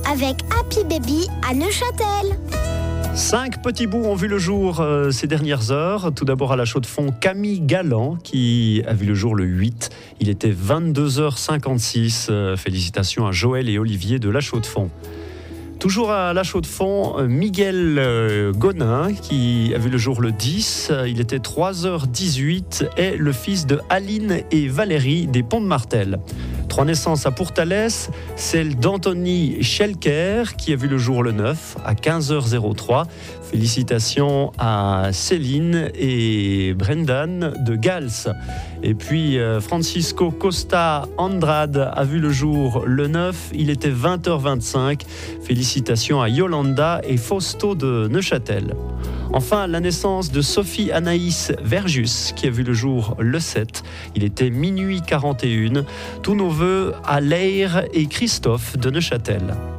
avec Happy Baby à Neuchâtel. 5 petits bouts ont vu le jour ces dernières heures. Tout d'abord à la Chaux-de-Fonds, Camille Galland qui a vu le jour le 8. Il était 22h56. Félicitations à Joël et Olivier de la Chaux-de-Fonds. Toujours à la Chaux-de-Fonds, Miguel Gonin qui a vu le jour le 10. Il était 3h18 et le fils de Aline et Valérie des Ponts de Martel. 3 naissances à Pourtalès, celle d'Anthony Schelker qui a vu le jour le 9 à 15h03. Félicitations à Céline et Brendan de Gals. Et puis Francisco Costa Andrade a vu le jour le 9, il était 20h25. Félicitations à Yolanda et Fausto de Neuchâtel. Enfin, la naissance de Sophie Anaïs Verjus, qui a vu le jour le 7. Il était minuit 41. Tous nos vœux à Leire et Christophe de Neuchâtel.